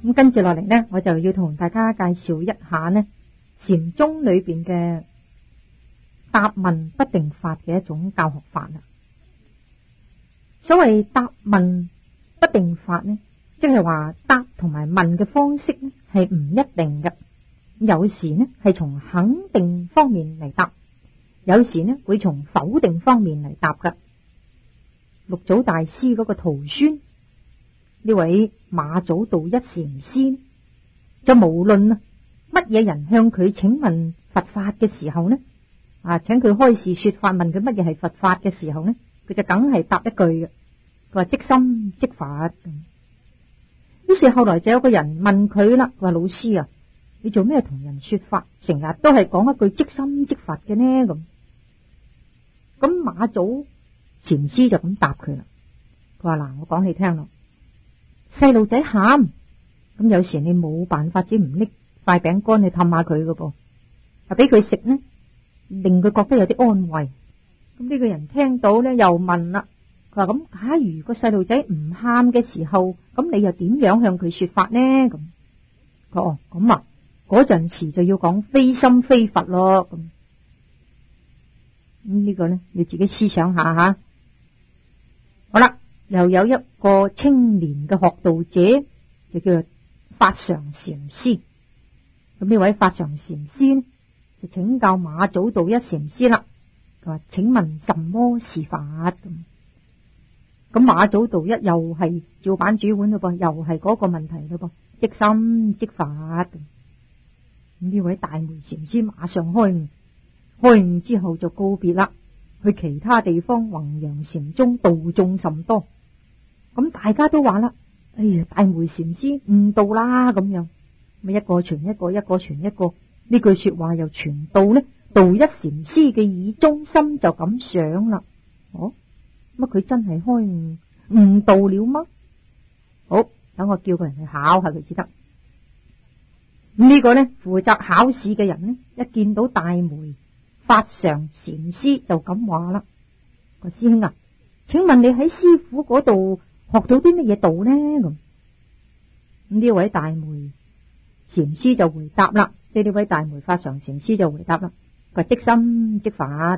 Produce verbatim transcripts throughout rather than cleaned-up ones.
咁跟住落嚟呢，我就要同大家介紹一下呢禪宗裏邊嘅答問不定法嘅一種教學法啦。所謂答問不定法呢，即係話答同埋問嘅方式呢係唔一定嘅，有時呢係從肯定方面嚟答，有時呢會從否定方面嚟答㗎。六祖大師嗰個徒孫呢位馬祖道一禪師，就無論啊乜嘢人向佢請問佛法嘅時候呢，啊請佢開示說法，問佢乜嘢係佛法嘅時候呢，佢就梗係答一句嘅，佢話即心即法。於是後來就有個人問佢啦，佢話老師啊，你做咩同人說法，成日都係講一句即心即法嘅呢？咁咁馬祖禪師就咁答佢啦，佢話嗱，我講你聽咯，細路仔喊，咁有時你冇辦法，只唔拎塊餅乾去氹下佢噶噃，啊俾佢食呢，令佢覺得有啲安慰。咁呢個人聽到呢，又問啦，佢話咁假如個細路仔唔喊嘅時候，咁你又點樣向佢說法呢？咁佢哦咁啊，嗰陣時就要講非心非佛咯。咁咁呢個呢，要自己思想下吓。好啦，又有一個青年嘅學道者，就叫做法常禪師。咁呢位法常禪師呢，就請教馬祖道一禪師啦。佢話請問什麼是法？咁咁馬祖道一又係照板煮碗咯噃，又係嗰個問題咯噃，即心即法。咁呢位大梅禪師馬上開悟，開悟之後就告別啦，去其他地方弘揚禪宗，度眾甚多。咁大家都話啦，哎呀，大梅禪師悟道啦，咁樣咪一個傳一個，一個傳一個，呢句說話又傳到呢道一禪師嘅耳中，心就咁想啦。哦，乜佢真係開悟悟道了嗎？好，等我叫個人去考下佢先得。呢個呢負責考試嘅人呢，一見到大梅法常禪師就咁話啦，個師兄啊，請問你喺師父嗰度學到啲乜嘢道呢？咁呢位大梅禪師就回答啦，即係呢位大梅法常禪師就回答啦，佢話即心即法。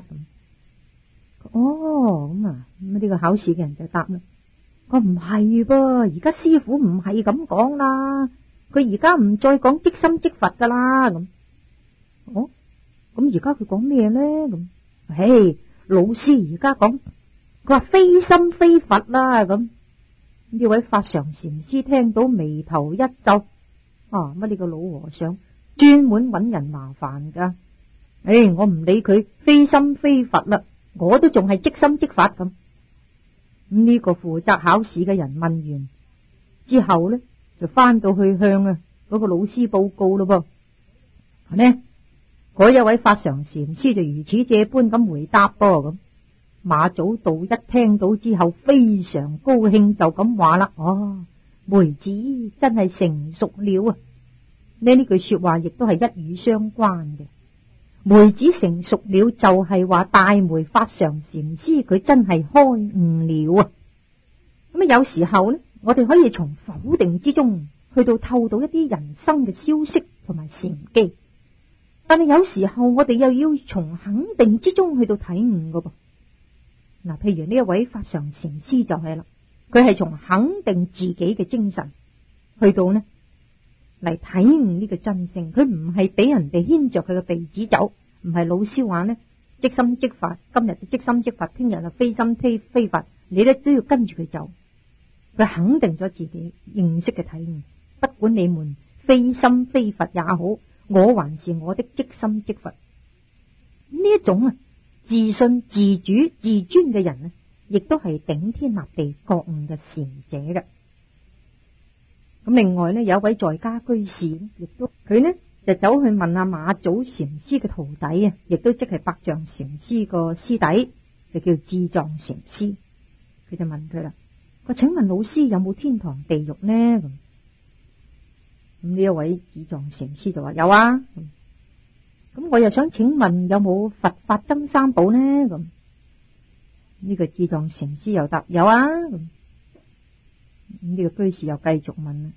哦，咁啊，咁呢個考試嘅人就答啦，佢唔係噃，而家師父唔係咁講啦，佢而家唔再講即心即法噶啦。咁哦，咁而家佢講咩咧？咁嘿，老師而家講，佢話非心非佛啦。咁呢位法常禪師聽到眉頭一皺，啊，乜呢個老和尚專門揾人麻煩噶？誒，我唔理佢非心非佛啦，我都仲係即心即法咁。咁呢個負責考試嘅人問完之後呢，就翻到去向啊嗰個老師報告咯噃。呢嗰一位法常禪師就如此這般咁回答噃。咁馬祖道一聽到之後非常高興，就咁話啦：哦，梅子真係成熟了啊！呢呢句說話亦都係一語相關嘅。梅子成熟了，就係話大梅法常禪師佢真係開悟了啊！咁啊，有時候呢，我哋可以從否定之中去到透到一啲人生嘅消息同埋禪機，但係有時候我哋又要從肯定之中去到體悟噶噃。嗱，譬如呢一位法常禪師就係啦，佢係從肯定自己嘅精神去到呢嚟體悟呢個真性，佢唔係俾人哋牽着佢嘅鼻子走，唔係老師話呢即心即法，今日就即心即法，聽日就非心非非法，你咧都要跟住佢走。佢肯定咗自己認識嘅體悟，不管你們非心非法也好，我還是我的即心即法。呢一種啊自信自主自尊嘅人呢，亦都係頂天立地覺悟嘅禪者嘅。咁另外呢，有一位在家居士，亦都佢呢就走去問阿馬祖禪師嘅徒弟啊，亦都即係百丈禪師個師弟，就叫智藏禪師。佢就問佢啦，佢請問老師有冇天堂地獄呢？咁咁呢一位智藏禪師就話有啊。咁我又想請問有冇佛法僧三寶呢？咁呢個智藏禪師又答有啊。咁呢個居士又繼續問啦，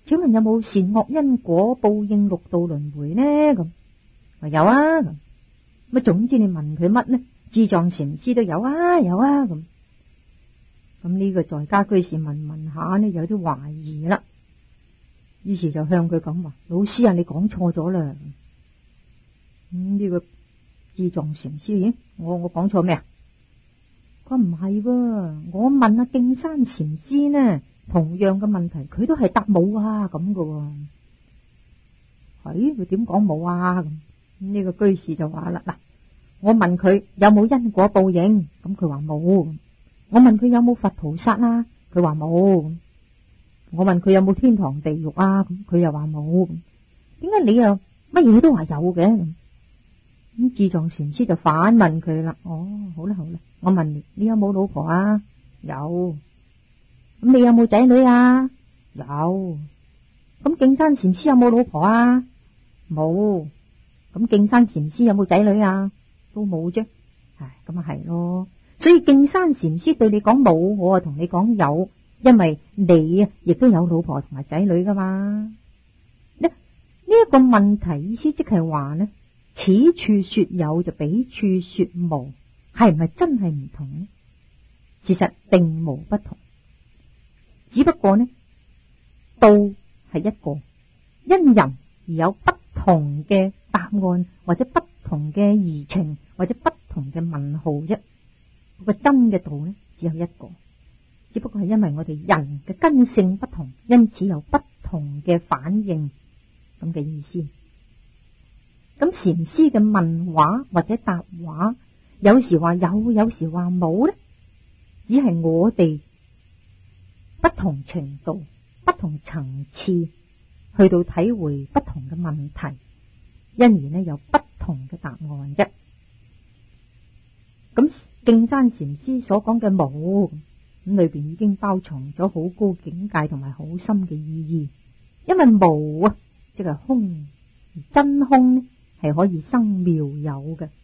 請問有冇善惡因果報應六道輪迴呢？咁話有啊。咁總之你問佢乜呢？智藏禪師都有啊，有啊。咁咁呢個在家居士問問下呢，有啲懷疑啦。於是就向佢講話：老師啊，你講錯咗啦。咁呢個智藏禪師，咦，我我講錯咩啊？佢唔係喎，我問阿徑山禪師呢，同樣嘅問題，佢都係答冇啊咁噶。係佢點講冇啊？咁呢個居士就話啦：嗱，我問佢有冇因果報應，咁佢話冇。我問佢有冇佛菩薩啊，佢話冇。我問佢有冇天堂地獄啊，咁佢又話冇。點解你又乜嘢都話有嘅？咁智藏禪師就反問佢啦：哦，好啦好啦，我問你，你有冇老婆啊？有。咁你有冇仔女啊？有。咁徑山禪師有冇老婆啊？冇。咁徑山禪師有冇仔女啊？都冇啫。唉，咁啊係咯。所以徑山禪師對你講冇，我啊同你講有，因為你啊亦都有老婆同埋仔女噶嘛。呢呢一個問題意思即係話呢，此處說有就彼處說無，係唔係真係唔同呢？事實並無不同，只不過呢，道係一個，因人而有不同嘅答案，或者不同嘅疑情，或者不同嘅問號啫。個真嘅道呢，只有一個，只不過係因為我哋人嘅根性不同，因此有不同嘅反應，咁嘅意思。咁禪師嘅問話或者答話，有時話有，有時話冇呢，只係我哋不同程度、不同層次去到體會不同嘅問題，因而呢有不同嘅答案啫。咁徑山禪師所講嘅無，咁裏邊已經包藏咗好高境界同埋好深嘅意義。因為無啊，即係空，而真空呢係可以生妙有嘅。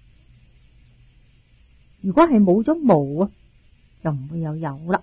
如果係冇咗無啊，就唔會有有啦。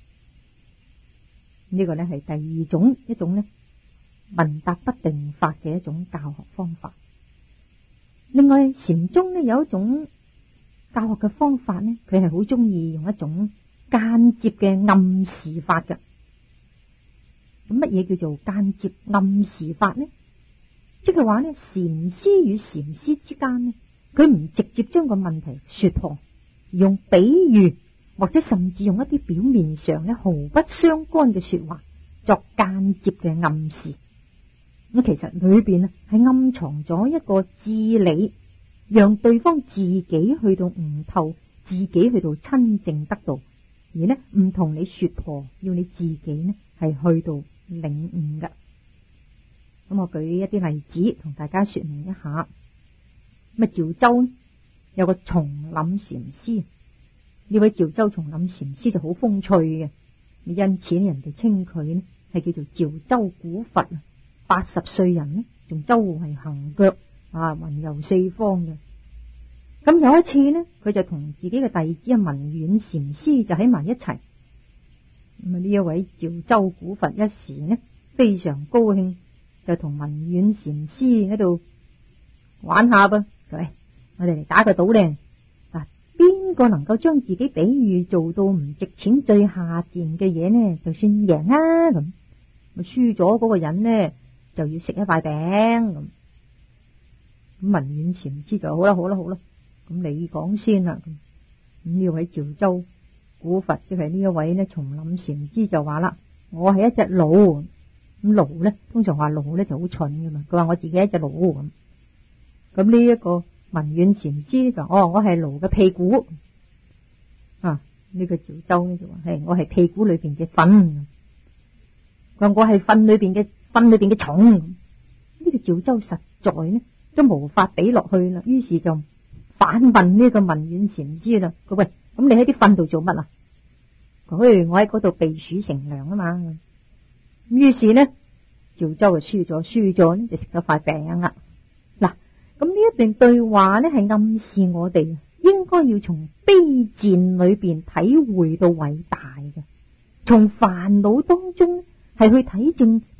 呢個呢係第二種一種呢問答不定法嘅一種教學方法。另外禪宗呢有一種教學嘅方法呢，佢係好中意用一種間接嘅暗示法嘅。咁乜嘢叫做間接暗示法呢？即係話呢，禪師與禪師之間呢，佢唔直接將個問題說破，用比喻或者甚至用一啲表面上呢毫不相干嘅說話作間接嘅暗示。咁其實裏邊呢係暗藏咗一個智理，讓對方自己去到悟透，自己去到親證得到，而呢唔同你說破，要你自己呢係去到領悟嘅。咁我舉一啲例子同大家說明一下。咁啊，趙州有個叢林禪師，呢位趙州叢林禪師就好風趣嘅，因此人哋稱佢呢係叫做趙州古佛啊。八十歲人呢，仲周圍行腳啊，雲遊四方嘅。咁有一次呢，佢就同自己嘅弟子啊文遠禪師就喺埋一齊。咁啊，呢一位趙州古佛一時呢非常高興，就同文遠禪師喺度玩下噃。喂，我哋嚟打個賭咧，嗱，邊個能夠將自己比喻做到唔值錢、最下賤嘅嘢呢，就算贏啊！咁咪輸咗嗰個人呢，就要食一塊餅咁。咁文遠禪師就好啦，好啦，好啦，咁你講先啦。咁呢位趙州古佛，即係呢一位呢叢林禪師就話啦：我係一隻驢。咁驢呢，通常話驢呢就好蠢噶嘛。佢話我自己係一隻驢咁。咁呢一個文遠禪師就哦，我係驢嘅屁股啊。呢、這個趙州呢就話係我係屁股裏邊嘅糞。佢話我係糞裏邊嘅糞裏邊嘅蟲。呢、這個趙州實在呢都無法比落去啦，於是就反問呢個文遠禪師啦。佢，喂，咁你喺啲糞度做乜啊？佢，我喺嗰度避暑乘涼啊嘛。咁於是呢，趙州就輸咗，輸咗呢就食咗塊餅啦。嗱，咁呢一段對話呢係暗示我哋應該要從卑賤裏邊體會到偉大嘅，從煩惱當中係去體證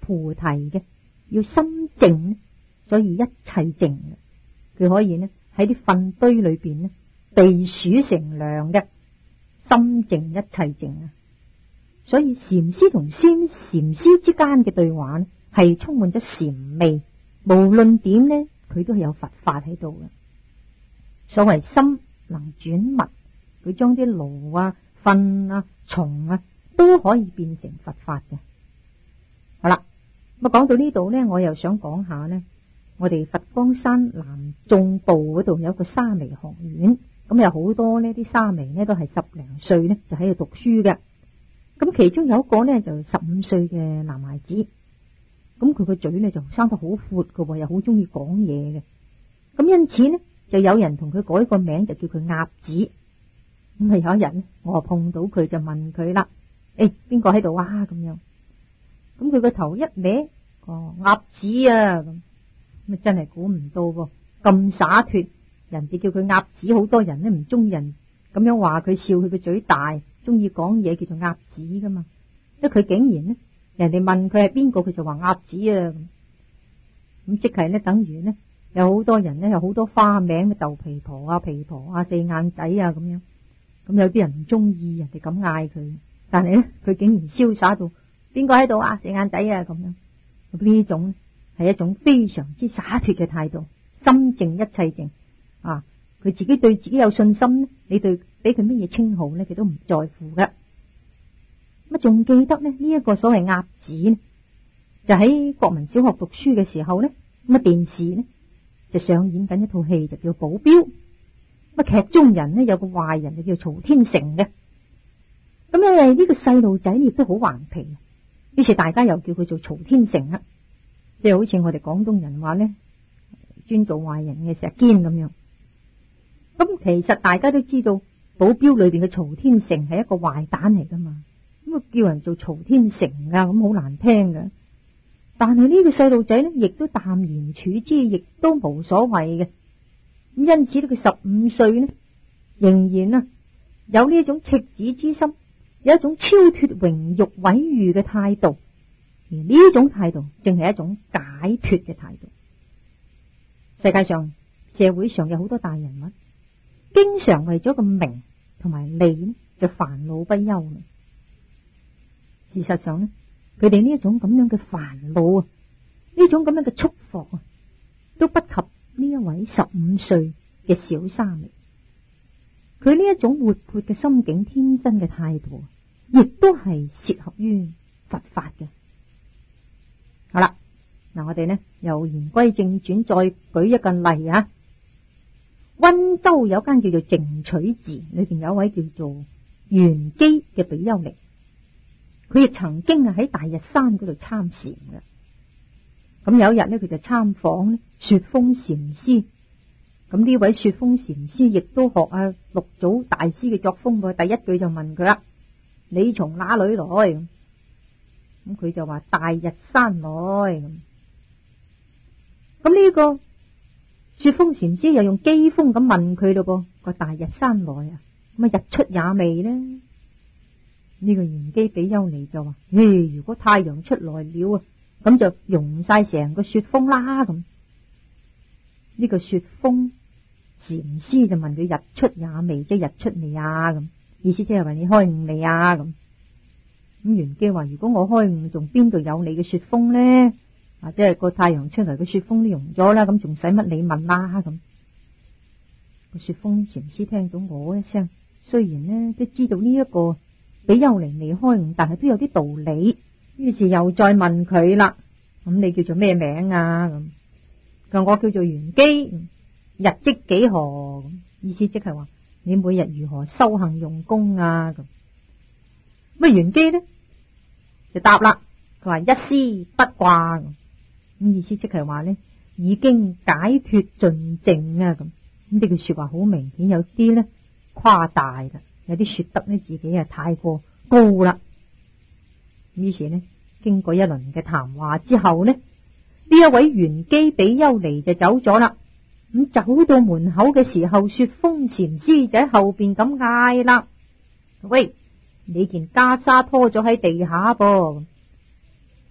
菩提嘅，要心靜，所以一切靜。佢可以呢喺啲糞堆裏邊呢避暑乘涼嘅，心靜一切靜啊！所以禪師同禪禪師之間嘅對話呢係充滿咗禪味，無論點呢佢都係有佛法喺度嘅。所謂心能轉物，佢將啲爐啊、糞啊、蟲啊都可以變成佛法嘅。好啦，咁講到呢度呢，我又想講下呢，我哋佛光山南眾部嗰度有一個沙彌學院，咁有好多呢啲沙彌呢都係十零歲呢就喺度讀書嘅。咁其中有一個呢就十五歲嘅男孩子，咁佢個嘴呢就生得好闊嘅，又好中意講嘢嘅。咁因此呢就有人同佢改個名，就叫佢鴨子。咁啊有一日呢，我碰到佢就問佢啦：誒，邊個喺度啊？咁樣，咁佢個頭一歪，哦，鴨子啊！咁咁啊真係估唔到喎，咁灑脫。人哋叫佢鴨子，好多人呢唔中意人咁樣話佢，笑佢個嘴大，中意講嘢，叫做鴨子噶嘛。因為佢竟然呢，人哋問佢係邊個，佢就話鴨子啊。咁即係呢，等於呢，有好多人呢，有好多花名，豆皮婆啊、皮婆啊、四眼仔啊咁樣。咁有啲人唔中意人哋咁嗌佢，但係呢，佢竟然瀟灑到邊個喺度啊？四眼仔啊咁樣。咁呢種係一種非常之灑脫嘅態度，心靜一切靜啊！佢自己對自己有信心呢，你對俾佢乜嘢稱號呢，佢都唔在乎嘅。咁仲記得呢，呢一個所謂鴨子呢，就喺國民小學讀書嘅時候呢，咁啊電視呢就上演緊一套戲，就叫保鏢。咁啊劇中人呢有個壞人就叫曹天成嘅。咁因為呢個細路仔亦都好頑皮，於是大家又叫佢做曹天成啊，即係好似我哋廣東人話呢，專做壞人嘅石堅咁樣。咁其實大家都知道保鏢裏邊嘅曹天成係一個壞蛋嚟噶嘛，咁啊叫人做曹天成啊，咁好難聽噶。但係呢個細路仔呢，亦都淡然處之，亦都冇所謂嘅。咁因此呢，佢十五歲呢，仍然啊有呢一種赤子之心，有一種超脫榮辱毀譽嘅態度。而呢種態度正係一種解脫嘅態度。世界上社會上有好多大人物，經常為咗個名同埋利呢就煩惱不休。事實上呢，佢哋呢一種咁樣嘅煩惱啊，呢種咁樣嘅束縛啊，都不及呢一位十五歲嘅小沙彌。佢呢一種活潑嘅心境、天真嘅態度，亦都係適合於佛法嘅。好啦，嗱我哋呢又言歸正傳，再舉一個例啊。溫州有間叫做淨取寺，裏邊有一位叫做玄機嘅比丘尼，佢亦曾經啊喺大日山嗰度參禪嘅。咁有一日呢，佢就參訪呢雪峰禪師。咁呢位雪峰禪師亦都學啊六祖大師嘅作風喎，第一句就問佢啦：你從哪裏來？咁佢就話大日山來。咁咁呢個雪峰禪師又用機鋒咁問佢咯噃，個大日山來啊，咁啊日出也未呢？呢、這個玄機比丘尼就話：誒，如果太陽出來了啊，咁就融晒成個雪峰啦。咁呢個雪峰禪師就問佢日出也未，即係日出未啊？咁意思即係話你開悟未啊？咁咁玄機話：如果我開悟，仲邊度有你嘅雪峰呢？啊，即係個太陽出嚟，個雪峰都融咗啦，咁仲使乜你問啦？咁個雪峰禪師聽到我一聲，雖然呢都知道呢一個比丘尼未開悟，但係都有啲道理，於是又再問佢啦。咁你叫做咩名啊？咁佢話我叫做玄機，日積幾何？咁意思即係話你每日如何修行用功啊？咁咁玄機呢就答啦，佢話一絲不掛。咁意思即係話呢已經解脫盡淨啊！咁咁呢句說話好明顯有啲呢誇大啦，有啲說得呢自己係太過高啦。於是呢經過一輪嘅談話之後呢，呢一位玄機比丘尼就走咗啦。咁走到門口嘅時候，雪峰禪師就喺後邊咁嗌啦：喂，你件袈裟拖咗喺地下噃！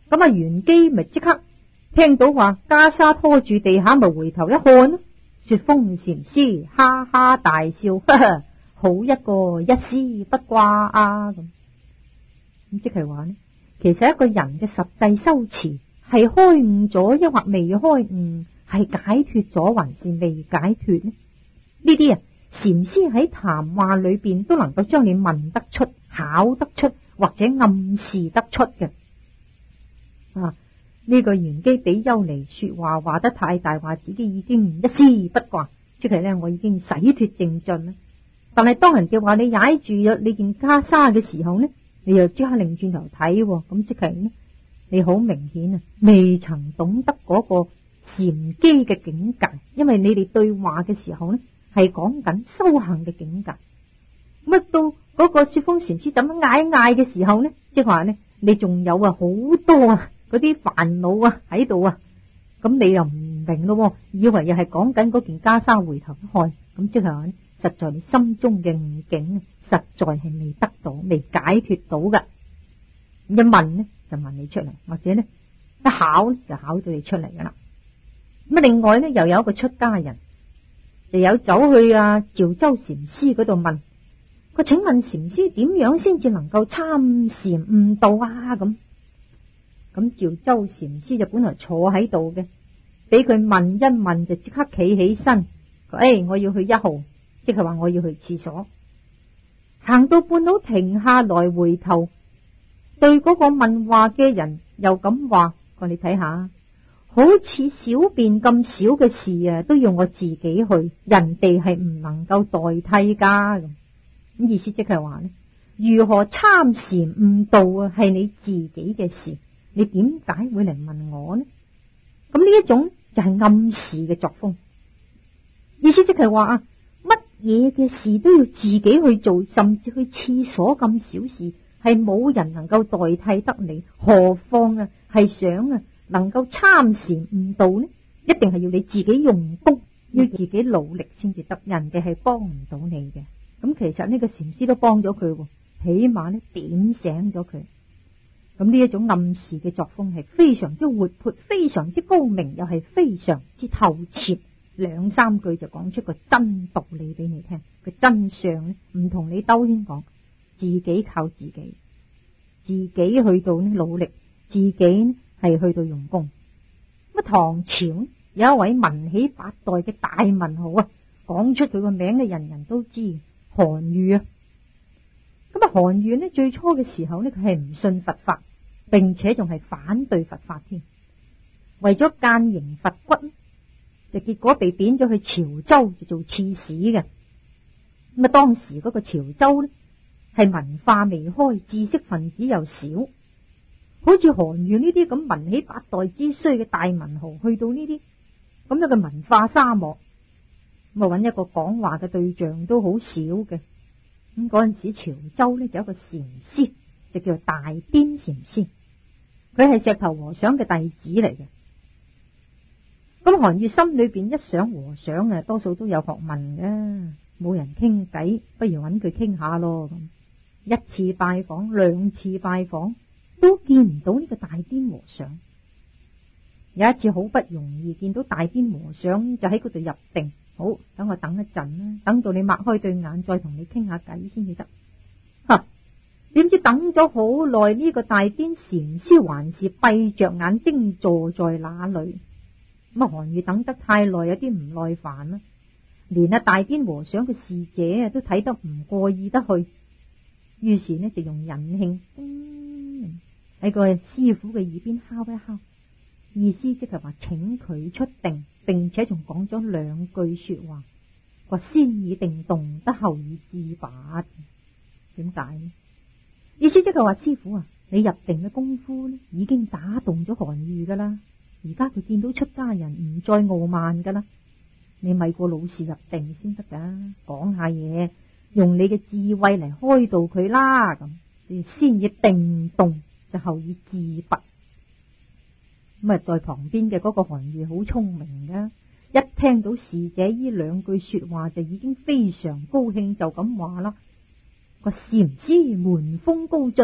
咁啊，玄機咪即刻聽到話袈裟拖住地下，咪回頭一看咯。雪峰禪師哈哈大笑，呵呵，好一個一絲不掛啊！咁咁即係話呢，其實一個人嘅實際修持係開悟咗，抑或未開悟，係解脫咗還是未解脫呢？呢啲啊，禪師喺談話裏邊都能夠將你問得出、考得出或者暗示得出嘅。啊，呢個玄機比丘尼說話話得太大，話自己已經一絲不掛，即係咧我已經洗脫淨盡啦。但係當人哋話你踩住咗你件袈裟嘅時候呢，你又即刻擰轉頭睇，咁即係呢，你好明顯啊，未曾懂得嗰個禪機嘅境界，因為你哋對話嘅時候呢，係講緊修行嘅境界。乜到嗰個雪峰禪師咁樣嗌嗌嘅時候呢，即係話呢，你仲有啊好多啊嗰啲煩惱啊喺度啊，咁你又唔明咯，以為又係講緊嗰件袈裟回頭看，咁即係話呢，實在你心中嘅悟境實在係未得到，未解脫到噶。咁一問呢就問你出嚟，或者呢一考就考到你出嚟噶啦。咁另外呢，又有一個出家人就有走去啊趙州禪師嗰度問，佢請問禪師點樣先至能夠參禪悟道啊？咁咁趙州禪師就本來坐喺度嘅，俾佢問一問就即刻企起身，佢誒、哎、我要去一號，即係話我要去廁所。行到半路停下來回頭，對嗰個問話嘅人又咁話，佢你睇下，好似小便咁少嘅事啊，都要我自己去，人哋係唔能夠代替噶。咁意思即係話呢，如何參禪悟道啊，係你自己嘅事，你點解會嚟問我呢？咁呢一種就係暗示嘅作風，意思即係話啊，乜嘢嘅事都要自己去做，甚至去廁所咁小事係冇人能夠代替得你，何況啊係想啊能夠參禪悟道呢？一定係要你自己用功，要自己努力先至得，人哋係幫唔到你嘅。咁其實呢個禪師都幫咗佢，起碼呢點醒咗佢。咁呢一種暗示嘅作風係非常之活潑，非常之高明，又係非常之透徹，兩三句就講出個真道理俾你聽。個真相呢唔同你兜圈講，自己靠自己，自己去到呢努力，自己呢係去到用功。咁唐朝有一位文起八代嘅大文豪啊，講出佢個名嘅人人都知，韓愈啊。咁啊，韓愈呢最初嘅時候呢，佢係唔信佛法，並且仲係反對佛法添。為咗諫迎佛骨，就結果被貶咗去潮州就做刺史嘅。咁啊，當時嗰個潮州呢係文化未開，知識分子又少，好似韓愈呢啲咁文起八代之衰嘅大文豪，去到呢啲咁樣嘅文化沙漠，咁啊揾一個講話嘅對象都好少嘅。咁嗰陣時潮州呢就有一個禪師，就叫做大顛禪師，佢係石頭和尚嘅弟子嚟嘅。咁韓愈心裏邊一想，和尚啊多數都有學問嘅，冇人傾偈，不如揾佢傾下咯。咁一次拜訪，兩次拜訪，都見唔到呢個大顛和尚。有一次好不容易見到大顛和尚，就喺嗰度入定。好，等我等一陣啦，等到你擘開對眼再同你傾下偈先至得。吓，點知等咗好耐，呢個大顛禪師還是閉着眼睛坐在那裏。咁啊，韓愈等得太耐，有啲唔耐煩啦，連阿大顛和尚嘅侍者啊都睇得唔過意得去，於是呢就用引磬喺個師傅嘅耳邊敲一敲，意思即係話請佢出定，並且仲講咗兩句說話，話先以定動，得後以自拔。點解呢？意思即係話師傅啊，你入定嘅功夫呢已經打動咗韓愈噶啦，而家佢見到出家人唔再傲慢噶啦，你咪過老實入定先得噶，講下嘢，用你嘅智慧嚟開導佢啦。咁你先以定動，就後以自拔。咁啊，在旁邊嘅嗰個韓愈好聰明噶，一聽到侍者呢兩句說話，就已經非常高興，就咁話啦：個禪師門風高進啊，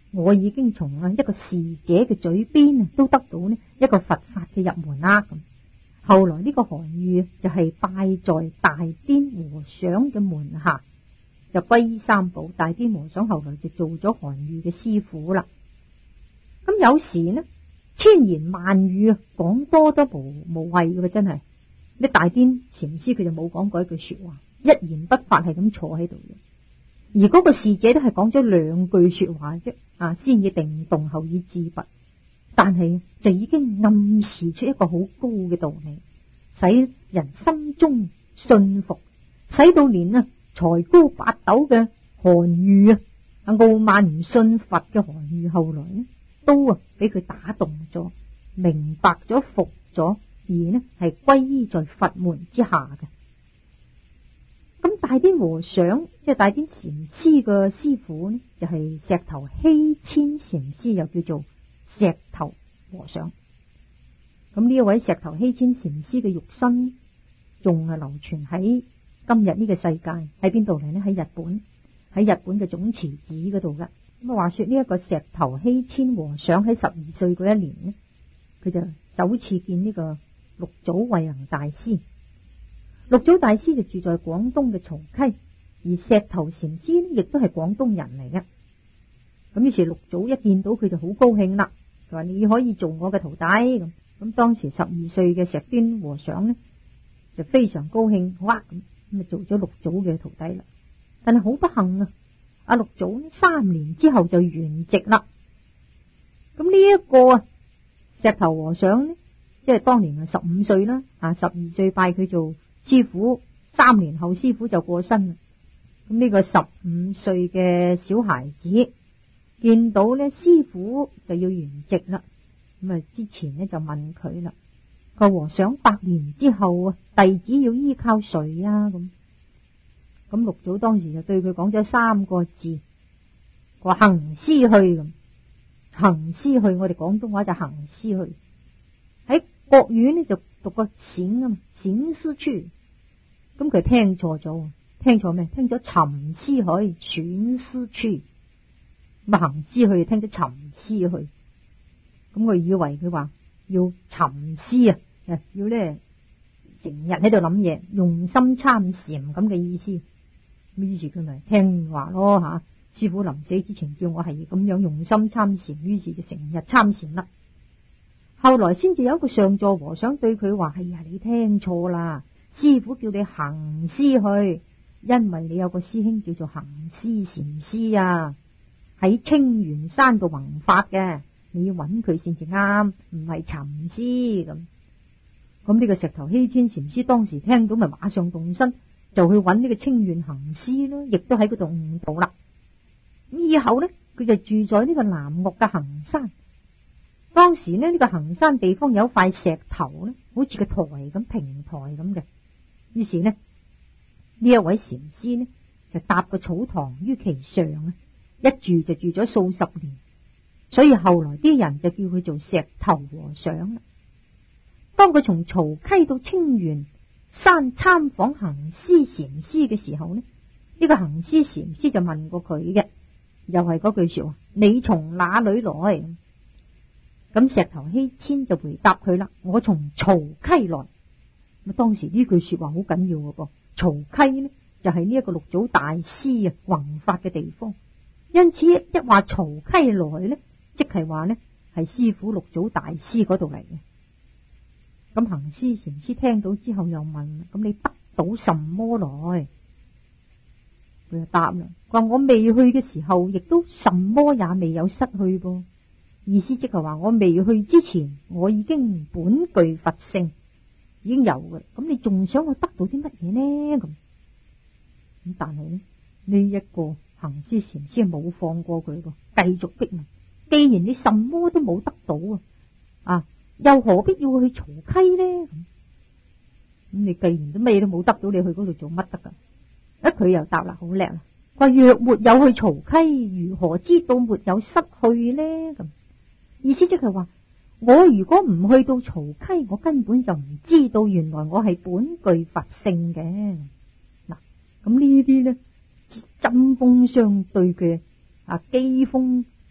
我已經從啊一個侍者嘅嘴邊啊，都得到呢一個佛法嘅入門啦。咁後來呢個韓愈就係拜在大顛和尚嘅門下，就皈依三寶。大顛和尚後來就做咗韓愈嘅師傅啦。咁有時呢，千言萬語啊，講多都無無謂嘅，真係。呢大顛禪師佢就冇講過一句說話，一言不發係咁坐喺度嘅。而嗰個侍者都係講咗兩句說話啫，啊，先至定動後以自拔。但係就已經暗示出一個好高嘅道理，使人心中信服，使到連啊才高八斗嘅韓愈啊，傲慢唔信佛嘅韓愈，後來呢都啊俾佢打動咗，明白咗，服咗，而呢係歸依在佛門之下嘅。咁大顛和尚即係大顛禪師嘅師傅呢，就係、是、石頭希遷禪師，又叫做石頭和尚。咁呢一位石頭希遷禪師嘅肉身仲係流傳喺今日呢個世界，喺邊度嚟呢？喺日本，喺日本嘅總持寺嗰度噶。咁啊，話說呢一個石頭希遷和尚喺十二歲嗰一年呢，佢就首次見呢個六祖慧能大師。六祖大師就住在廣東嘅曹溪，而石頭禪師呢亦都係廣東人嚟嘅。咁於是六祖一見到佢就好高興啦，佢話你可以做我嘅徒弟咁。咁當時十二歲嘅石端和尚呢就非常高興，哇咁咁啊做咗六祖嘅徒弟啦。但係好不幸啊，阿六祖三年之後就圓寂啦。咁呢一個啊石頭和尚呢，即係當年係十五歲啦，啊十二歲拜佢做師傅，三年後師傅就過身啦。咁呢個十五歲嘅小孩子見到呢師傅就要圓寂啦，咁啊之前呢就問佢啦，個和尚百年之後啊，弟子要依靠誰啊？咁咁六祖當時就對佢講咗三個字，話行師去咁。行師去，我哋廣東話就行師去。喺國語呢就讀個閃啊嘛，閃師去。咁佢聽錯咗，聽錯咩？聽咗尋師去，選師去。咁啊行師去，聽咗尋師去。咁佢以為佢話要尋師啊，要咧成日喺度諗嘢，用心參禪咁嘅意思。咁於是佢咪聽話咯吓。師父臨死之前叫我係咁樣用心參禪，於是就成日參禪啦。後來先至有一個上座和尚對佢話：哎呀，你聽錯啦，師父叫你行師去，因為你有個師兄叫做行師禪師啊，喺清源山度弘法嘅，你要揾佢先至啱，唔係尋師咁。咁呢個石頭希遷禪師當時聽到咪馬上動身，就去揾呢個清源行師咯，亦都喺嗰度悟道啦。咁以後呢，佢就住在呢個南岳嘅衡山。當時呢，呢個衡山地方有一塊石頭呢，好似個台咁，平台咁嘅。於是呢，呢一位禪師呢就搭個草堂於其上啊，一住就住咗數十年。所以後來啲人就叫佢做石頭和尚啦。當佢從曹溪到清源山參訪行師禪師嘅時候呢，呢個行師禪師就問過佢嘅。又係嗰句說話，你從哪裏來？咁石頭希遷就回答佢啦，我從曹溪來。咁當時呢句說話好緊要嘅噃，曹溪呢就係呢一個六祖大師啊弘法嘅地方，因此一話曹溪來呢，即係話呢係師父六祖大師嗰度嚟嘅。咁行師禪師聽到之後又問：咁你得到什麼來？佢就答啦，話我未去嘅時候，亦都什麼也未有失去噃。意思即係話我未去之前，我已經本具佛性，已經有嘅。咁你仲想我得到啲乜嘢呢？咁咁但係呢，呢一個行師禪師冇放過佢噃，繼續逼問：既然你什麼都冇得到啊，啊，又何必要去曹溪呢？咁咁你既然都咩都冇得到，你去嗰度做乜得噶？一佢又答啦，好叻啦！話若沒有去曹溪，如何知道沒有失去呢？咁意思即係話，我如果唔去到曹溪，我根本就唔知道原來我係本具佛性嘅。嗱，咁呢啲咧針鋒相對嘅啊譏諷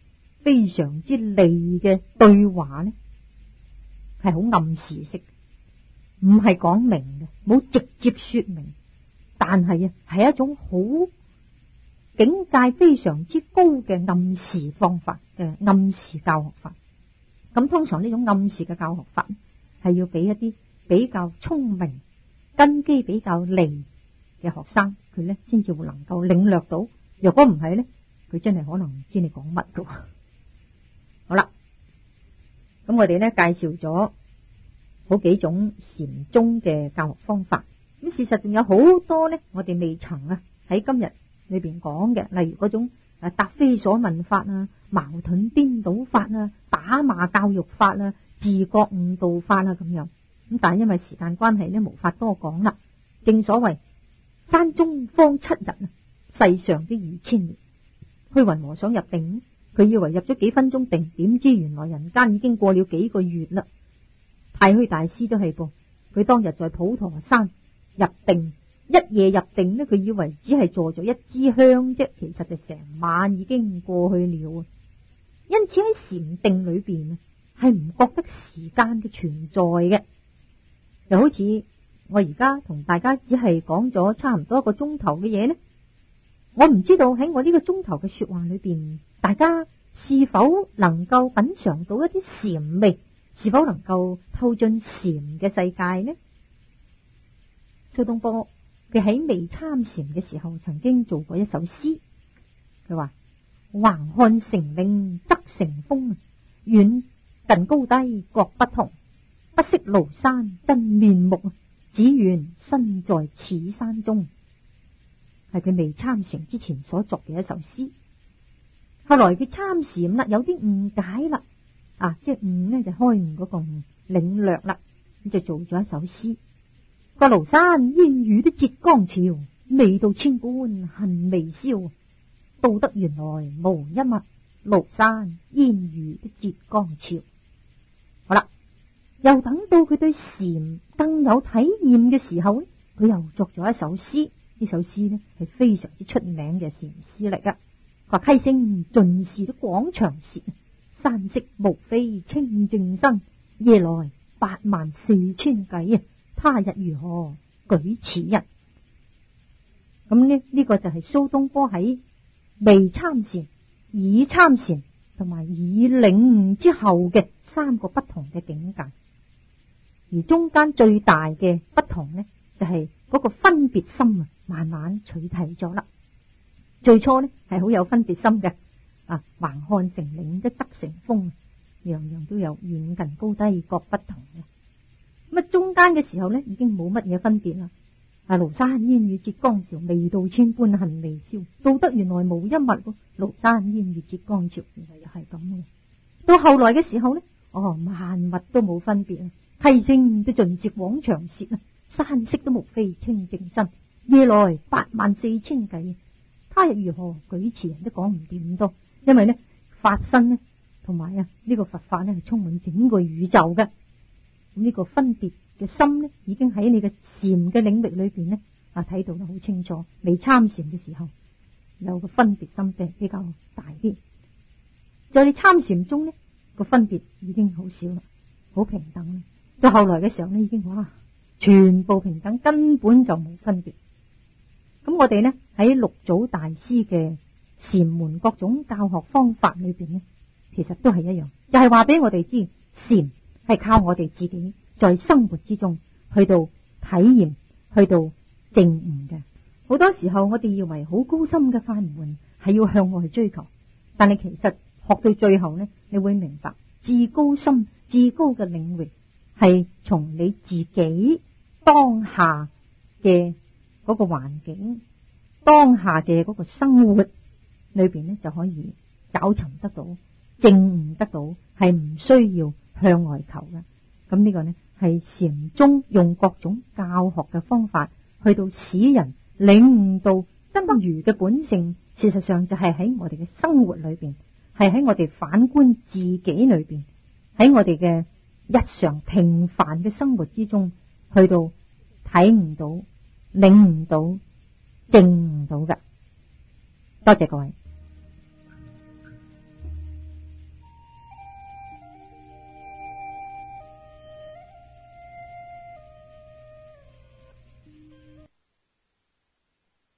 非常之利嘅對話呢，係好暗示式，唔係講明嘅，冇直接說明，但係啊係一種好境界非常之高嘅暗示方法嘅暗示教學法。咁通常呢種暗示嘅教學法係要俾一啲比較聰明、根基比較利嘅學生，佢咧先至會能夠領略到。若果唔係咧，佢真係可能唔知你講乜㗎。好啦，咁我哋咧介紹咗好幾種禪宗嘅教學方法。咁事實仲有好多咧，我哋未曾啊喺今日裏邊講嘅，例如嗰種誒答非所問法啊、矛盾顛倒法啊、打罵教育法啊、自覺悟道法啊咁樣。咁但係因為時間關係咧，無法多講啦。正所謂山中方七日啊，世上的二千年。虛雲和尚入定，佢以為入咗幾分鐘定，點知原來人間已經過了幾個月啦。太虛大師都係噃，佢當日在普陀山入定，一夜入定呢，佢以為只係坐咗一支香啫，其實就成晚已經過去了啊。因此喺禪定裏邊啊，係唔覺得時間嘅存在嘅。就好似我而家同大家只係講咗差唔多一個鐘頭嘅嘢呢，我唔知道喺我呢個鐘頭嘅說話裏邊，大家是否能夠品嘗到一啲禪味，是否能夠透進禪嘅世界呢？蘇東坡佢喺未參禪嘅時候，曾經做過一首詩，佢話：橫看成嶺側成峰，遠近高低各不同，不識廬山真面目，只緣身在此山中。係佢未參禪之前所作嘅一首詩。後來佢參禪啦，有啲誤解啦，啊，即係誤呢就開悟嗰個誤，領略啦，咁就做咗一首詩。個廬山煙雨的浙江潮，未到千般恨未消。到得原來無一物，廬山煙雨的浙江潮。好啦，又等到佢對禪更有體驗嘅時候咧，佢又作咗一首詩。呢首詩呢係非常之出名嘅禪詩嚟噶。佢話：溪聲盡是的廣長舌，山色無非清淨身。夜來八萬四千計，他日如何舉此人？咁呢呢個就係蘇東坡喺未參禪、已參禪同埋已領悟之後嘅三個不同嘅境界。而中間最大嘅不同呢，就係嗰個分別心啊，慢慢取替咗啦。最初呢係好有分別心嘅，啊，橫看成嶺一側成峰，樣樣都有遠近高低各不同嘅。咁啊，中間嘅時候呢已經冇乜嘢分別啦。啊，廬山煙雨浙江潮，未到千般恨未消。到得原來無一物，廬山煙雨浙江潮，原來又係咁嘅。到後來嘅時候呢，哦，萬物都冇分別啊，溪聲都盡是廣長舌啊，山色都無非清淨身。夜來八萬四千計，他日如何舉此人？都講唔掂咁多，因為呢法身呢同埋啊呢個佛法呢係充滿整個宇宙嘅。咁呢個分別嘅心呢，已經喺你嘅禪嘅領域裏邊呢啊睇到得好清楚。未參禪嘅時候有個分別心嘅比較大啲，在你參禪中呢個分別已經好少啦，好平等啦。到後來嘅時候呢，已經哇全部平等，根本就冇分別。咁我哋呢喺六祖大師嘅禪門各種教學方法裏邊呢，其實都係一樣，就係話俾我哋知，禪係靠我哋自己在生活之中去到體驗，去到證悟嘅。好多時候我哋以為好高深嘅法門係要向外追求，但係其實學到最後呢，你會明白至高深至高嘅領域係從你自己當下嘅嗰個環境，當下嘅嗰個生活裏邊呢，就可以找尋得到，證悟得到，係唔需要向外求嘅。咁呢個呢係禪宗用各種教學嘅方法去到使人領悟到真如嘅本性，事實上就係喺我哋嘅生活裏邊，係喺我哋反觀自己裏邊，喺我哋嘅日常平凡嘅生活之中去到睇唔到、領悟到、證悟到嘅。多謝各位。